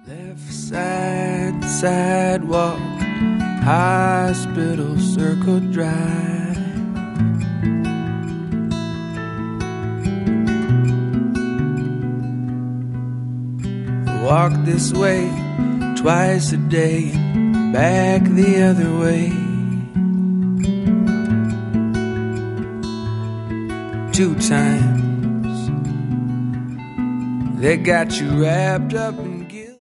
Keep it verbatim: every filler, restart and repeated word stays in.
Left side sidewalk, hospital circle drive. Walk this way twice a day, back the other way. Two times they got you wrapped up in